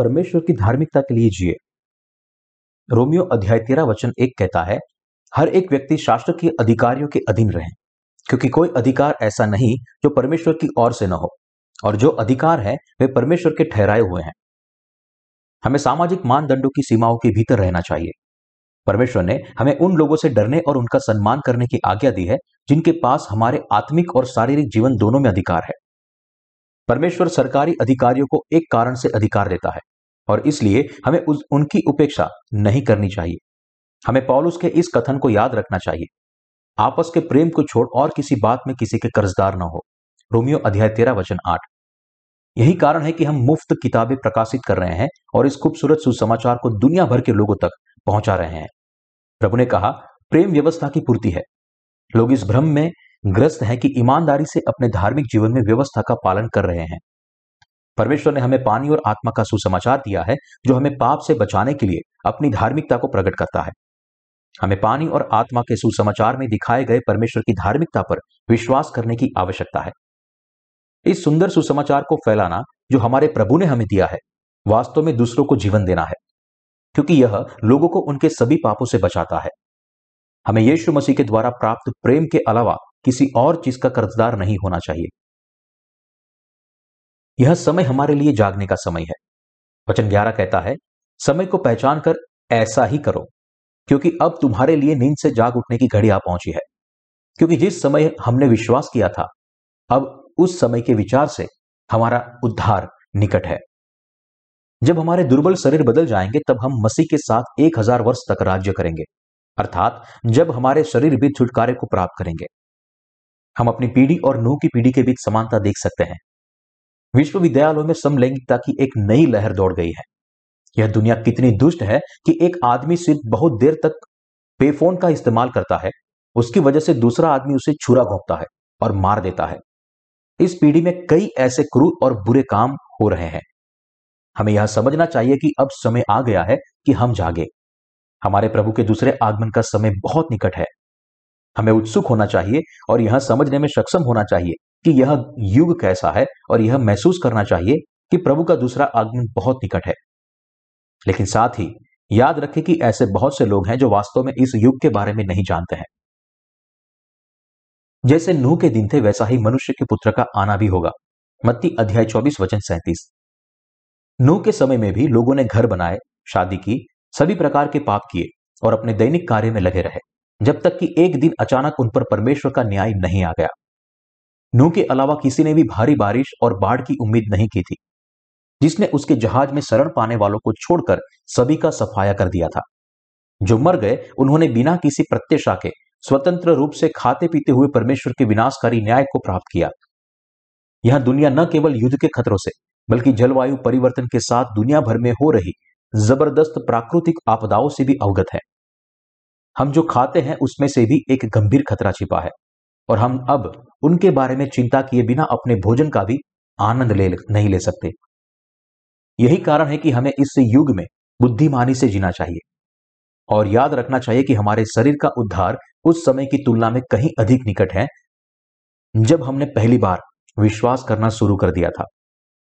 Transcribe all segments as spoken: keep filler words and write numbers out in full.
परमेश्वर की धार्मिकता के लिए जिए। रोमियो अध्याय तेरह वचन एक कहता है, हर एक व्यक्ति शास्त्र के अधिकारियों के अधीन रहे, क्योंकि कोई अधिकार ऐसा नहीं जो परमेश्वर की ओर से न हो, और जो अधिकार है वे परमेश्वर के ठहराए हुए हैं। हमें सामाजिक मानदंडों की सीमाओं के भीतर रहना चाहिए। परमेश्वर ने हमें उन लोगों से डरने और उनका सम्मान करने की आज्ञा दी है जिनके पास हमारे आत्मिक और शारीरिक जीवन दोनों में अधिकार है। परमेश्वर सरकारी अधिकारियों को एक कारण से अधिकार देता है, और इसलिए हमें उस उनकी उपेक्षा नहीं करनी चाहिए। हमें पौलुस के इस कथन को याद रखना चाहिए, आपस के प्रेम को छोड़ और किसी बात में किसी के कर्जदार न हो। रोमियो अध्याय तेरह वचन आठ। यही कारण है कि हम मुफ्त किताबें प्रकाशित कर रहे हैं और इस खूबसूरत सुसमाचार को दुनिया भर के लोगों तक पहुंचा रहे हैं। प्रभु ने कहा, प्रेम व्यवस्था की पूर्ति है। लोग इस भ्रम में ग्रस्त हैं कि ईमानदारी से अपने धार्मिक जीवन में व्यवस्था का पालन कर रहे हैं। परमेश्वर ने हमें पानी और आत्मा का सुसमाचार दिया है, जो हमें पाप से बचाने के लिए अपनी धार्मिकता को प्रकट करता है। हमें पानी और आत्मा के सुसमाचार में दिखाए गए परमेश्वर की धार्मिकता पर विश्वास करने की आवश्यकता है। इस सुंदर सुसमाचार को फैलाना जो हमारे प्रभु ने हमें दिया है, वास्तव में दूसरों को जीवन देना है, क्योंकि यह लोगों को उनके सभी पापों से बचाता है। हमें यीशु मसीह के द्वारा प्राप्त प्रेम के अलावा किसी और चीज का कर्जदार नहीं होना चाहिए। यह समय हमारे लिए जागने का समय है। वचन ग्यारह कहता है, समय को पहचान कर ऐसा ही करो, क्योंकि अब तुम्हारे लिए नींद से जाग उठने की घड़ी आ पहुंची है। क्योंकि जिस समय हमने विश्वास किया था, अब उस समय के विचार से हमारा उद्धार निकट है। जब हमारे दुर्बल शरीर बदल जाएंगे, तब हम मसीह के साथ एक हजार वर्ष तक राज्य करेंगे, अर्थात जब हमारे शरीर भी छुटकारे को प्राप्त करेंगे। हम अपनी पीढ़ी और नूह की पीढ़ी के बीच समानता देख सकते हैं। विश्वविद्यालयों में समलैंगिकता की एक नई लहर दौड़ गई है। यह दुनिया कितनी दुष्ट है कि एक आदमी सिर्फ बहुत देर तक पेफोन का इस्तेमाल करता है, उसकी वजह से दूसरा आदमी उसे छुरा घोंपता है और मार देता है। इस पीढ़ी में कई ऐसे क्रूर और बुरे काम हो रहे हैं। हमें यह समझना चाहिए कि अब समय आ गया है कि हम जागे। हमारे प्रभु के दूसरे आगमन का समय बहुत निकट है। हमें उत्सुक होना चाहिए और यह समझने में सक्षम होना चाहिए कि यह युग कैसा है, और यह महसूस करना चाहिए कि प्रभु का दूसरा आगमन बहुत निकट है। लेकिन साथ ही याद रखें कि ऐसे बहुत से लोग हैं जो वास्तव में इस युग के बारे में नहीं जानते हैं। जैसे नूह के दिन थे, वैसा ही मनुष्य के पुत्र का आना भी होगा। मत्ती अध्याय चौबीस वचन सैंतीस। नूह के समय में भी लोगों ने घर बनाए, शादी की, सभी प्रकार के पाप किए और अपने दैनिक कार्य में लगे रहे, जब तक कि एक दिन अचानक उन पर परमेश्वर का न्याय नहीं आ गया। नूह के अलावा किसी ने भी भारी बारिश और बाढ़ की उम्मीद नहीं की थी, जिसने उसके जहाज में शरण पाने वालों को छोड़कर सभी का सफाया कर दिया था। जो मर गए, उन्होंने बिना किसी प्रत्याशा के स्वतंत्र रूप से खाते पीते हुए परमेश्वर के विनाशकारी न्याय को प्राप्त किया। यह दुनिया न केवल युद्ध के खतरों से, बल्कि जलवायु परिवर्तन के साथ दुनिया भर में हो रही जबरदस्त प्राकृतिक आपदाओं से भी अवगत है। हम जो खाते हैं उसमें से भी एक गंभीर खतरा छिपा है, और हम अब उनके बारे में चिंता किए बिना अपने भोजन का भी आनंद ले नहीं ले सकते। यही कारण है कि हमें इस युग में बुद्धिमानी से जीना चाहिए और याद रखना चाहिए कि हमारे शरीर का उद्धार उस समय की तुलना में कहीं अधिक निकट है जब हमने पहली बार विश्वास करना शुरू कर दिया था।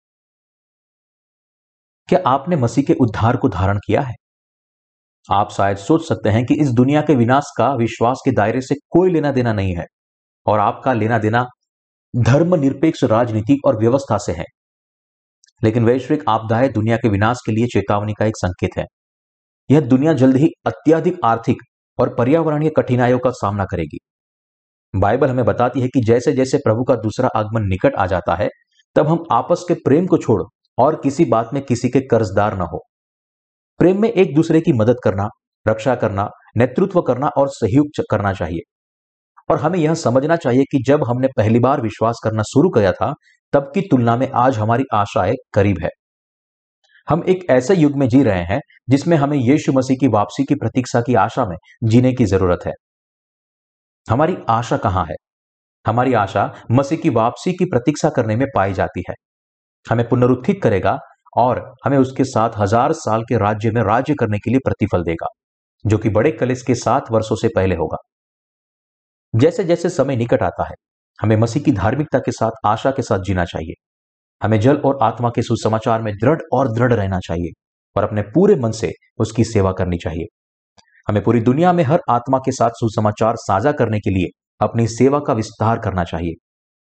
क्या आपने मसीह के उद्धार को धारण किया है? आप शायद सोच सकते हैं कि इस दुनिया के विनाश का विश्वास के दायरे से कोई लेना देना नहीं है, और आपका लेना देना धर्मनिरपेक्ष राजनीति और व्यवस्था से है। लेकिन वैश्विक आपदाएं दुनिया के विनाश के लिए चेतावनी का एक संकेत है। यह दुनिया जल्द ही अत्यधिक आर्थिक और पर्यावरणीय कठिनाइयों का सामना करेगी। बाइबल हमें बताती है कि जैसे जैसे प्रभु का दूसरा आगमन निकट आ जाता है, तब हम आपस के प्रेम को छोड़ और किसी बात में किसी के कर्जदार न हो। प्रेम में एक दूसरे की मदद करना, रक्षा करना, नेतृत्व करना और सहयोग करना चाहिए। और हमें यह समझना चाहिए कि जब हमने पहली बार विश्वास करना शुरू किया था, तब की तुलना में आज हमारी आशाएं करीब है। हम एक ऐसे युग में जी रहे हैं जिसमें हमें यीशु मसीह की वापसी की प्रतीक्षा की आशा में जीने की जरूरत है। हमारी आशा कहां है? हमारी आशा मसीह की वापसी की प्रतीक्षा करने में पाई जाती है। हमें पुनरुत्थित करेगा और हमें उसके साथ हजार साल के राज्य में राज्य करने के लिए प्रतिफल देगा, जो कि बड़े कलेश के सात वर्षों से पहले होगा। जैसे जैसे समय निकट आता है, हमें मसीह की धार्मिकता के साथ आशा के साथ जीना चाहिए। हमें जल और आत्मा के सुसमाचार में दृढ़ और दृढ़ रहना चाहिए और अपने पूरे मन से उसकी सेवा करनी चाहिए। हमें पूरी दुनिया में हर आत्मा के साथ सुसमाचार साझा करने के लिए अपनी सेवा का विस्तार करना चाहिए।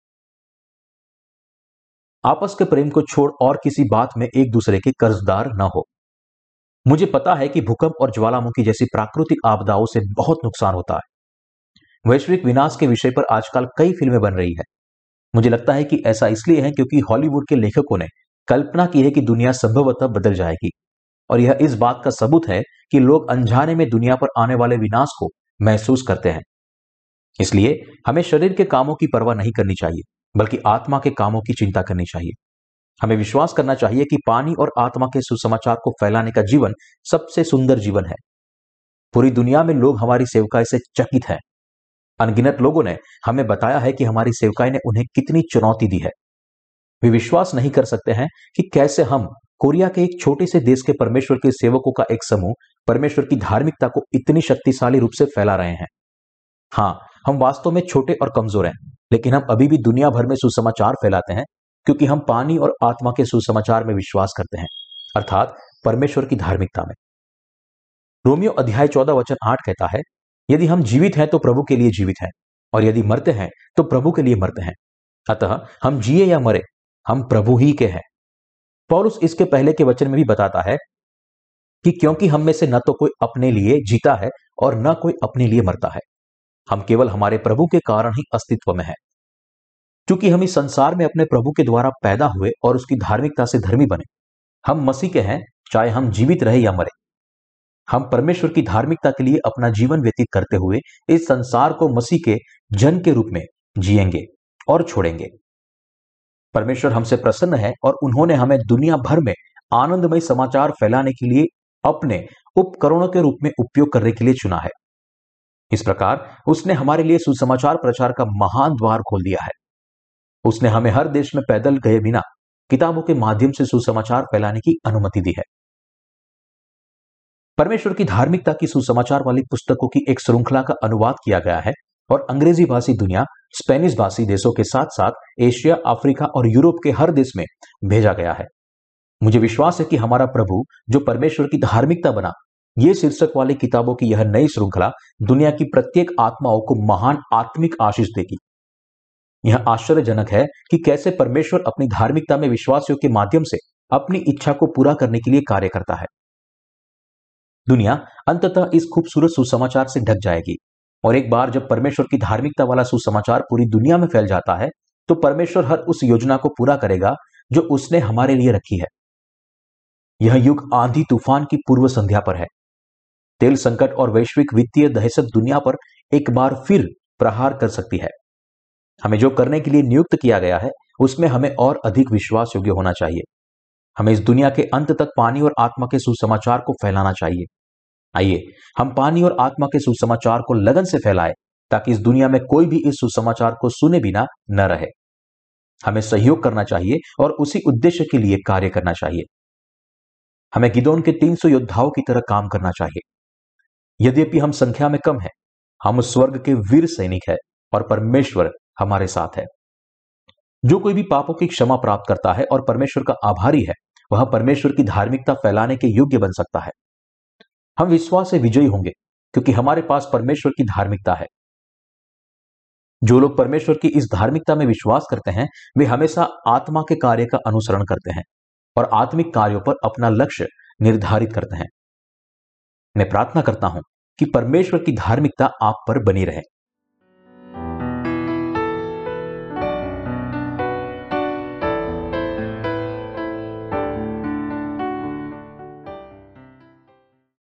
आपस के प्रेम को छोड़ और किसी बात में एक दूसरे के कर्जदार न हो। मुझे पता है कि भूकंप और ज्वालामुखी जैसी प्राकृतिक आपदाओं से बहुत नुकसान होता है। वैश्विक विनाश के विषय पर आजकल कई फिल्में बन रही है। मुझे लगता है कि ऐसा इसलिए है क्योंकि हॉलीवुड के लेखकों ने कल्पना की है कि दुनिया संभवतः बदल जाएगी, और यह इस बात का सबूत है कि लोग अनजाने में दुनिया पर आने वाले विनाश को महसूस करते हैं। इसलिए हमें शरीर के कामों की परवाह नहीं करनी चाहिए, बल्कि आत्मा के कामों की चिंता करनी चाहिए। हमें विश्वास करना चाहिए कि पानी और आत्मा के सुसमाचार को फैलाने का जीवन सबसे सुंदर जीवन है। पूरी दुनिया में लोग हमारी सेवकाई से चकित हैं। अनगिनत लोगों ने हमें बताया है कि हमारी सेवकाई ने उन्हें कितनी चुनौती दी है। वे विश्वास नहीं कर सकते हैं कि कैसे हम कोरिया के एक छोटे से देश के परमेश्वर के सेवकों का एक समूह परमेश्वर की धार्मिकता को इतनी शक्तिशाली रूप से फैला रहे हैं। हाँ, हम वास्तव में छोटे और कमजोर हैं, लेकिन हम अभी भी दुनिया भर में सुसमाचार फैलाते हैं क्योंकि हम पानी और आत्मा के सुसमाचार में विश्वास करते हैं, अर्थात परमेश्वर की धार्मिकता में। रोमियो अध्याय चौदह वचन आठ कहता है, यदि हम जीवित हैं तो प्रभु के लिए जीवित हैं, और यदि मरते हैं तो प्रभु के लिए मरते हैं। अतः हम जिए या मरे, हम प्रभु ही के हैं। पौलुस इसके पहले के वचन में भी बताता है कि क्योंकि हम में से न तो कोई अपने लिए जीता है और न कोई अपने लिए मरता है, हम केवल हमारे प्रभु के कारण ही अस्तित्व में हैं। क्योंकि हम इस संसार में अपने प्रभु के द्वारा पैदा हुए और उसकी धार्मिकता से धर्मी बने, हम मसीह के हैं, चाहे हम जीवित रहे या मरे। हम परमेश्वर की धार्मिकता के लिए अपना जीवन व्यतीत करते हुए इस संसार को मसीह के जन के रूप में जिएंगे और छोड़ेंगे। परमेश्वर हमसे प्रसन्न है और उन्होंने हमें दुनिया भर में आनंदमय समाचार फैलाने के लिए अपने उपकरणों के रूप में उपयोग करने के लिए चुना है। इस प्रकार उसने हमारे लिए सुसमाचार प्रचार का महान द्वार खोल दिया है। उसने हमें हर देश में पैदल गए बिना किताबों के माध्यम से सुसमाचार फैलाने की अनुमति दी है। परमेश्वर की धार्मिकता की सुसमाचार वाली पुस्तकों की एक श्रृंखला का अनुवाद किया गया है और अंग्रेजी भाषी दुनिया, स्पेनिश भाषी देशों के साथ साथ एशिया, अफ्रीका और यूरोप के हर देश में भेजा गया है। मुझे विश्वास है कि हमारा प्रभु जो परमेश्वर की धार्मिकता बना, ये शीर्षक वाली किताबों की यह नई श्रृंखला दुनिया की प्रत्येक आत्माओं को महान आत्मिक आशीष देगी। यह आश्चर्यजनक है कि कैसे परमेश्वर अपनी धार्मिकता में विश्वासियों के माध्यम से अपनी इच्छा को पूरा करने के लिए कार्य करता है। दुनिया अंततः इस खूबसूरत सुसमाचार से ढक जाएगी, और एक बार जब परमेश्वर की धार्मिकता वाला सुसमाचार पूरी दुनिया में फैल जाता है, तो परमेश्वर हर उस योजना को पूरा करेगा जो उसने हमारे लिए रखी है। यह युग आंधी तूफान की पूर्व संध्या पर है। तेल संकट और वैश्विक वित्तीय दहशत दुनिया पर एक बार फिर प्रहार कर सकती है। हमें जो करने के लिए नियुक्त किया गया है, उसमें हमें और अधिक विश्वास योग्य होना चाहिए। हमें इस दुनिया के अंत तक पानी और आत्मा के सुसमाचार को फैलाना चाहिए। आइए हम पानी और आत्मा के सुसमाचार को लगन से फैलाएं, ताकि इस दुनिया में कोई भी इस सुसमाचार को सुने बिना न रहे। हमें सहयोग करना चाहिए और उसी उद्देश्य के लिए कार्य करना चाहिए। हमें गिदोन के तीन सौ योद्धाओं की तरह काम करना चाहिए। यद्यपि हम संख्या में कम हैं, हम स्वर्ग के वीर सैनिक हैं और परमेश्वर हमारे साथ है। जो कोई भी पापों की क्षमा प्राप्त करता है और परमेश्वर का आभारी है, वह परमेश्वर की धार्मिकता फैलाने के योग्य बन सकता है। हम विश्वास से विजयी होंगे क्योंकि हमारे पास परमेश्वर की धार्मिकता है। जो लोग परमेश्वर की इस धार्मिकता में विश्वास करते हैं, वे हमेशा आत्मा के कार्य का अनुसरण करते हैं और आत्मिक कार्यों पर अपना लक्ष्य निर्धारित करते हैं। मैं प्रार्थना करता हूं कि परमेश्वर की धार्मिकता आप पर बनी रहे।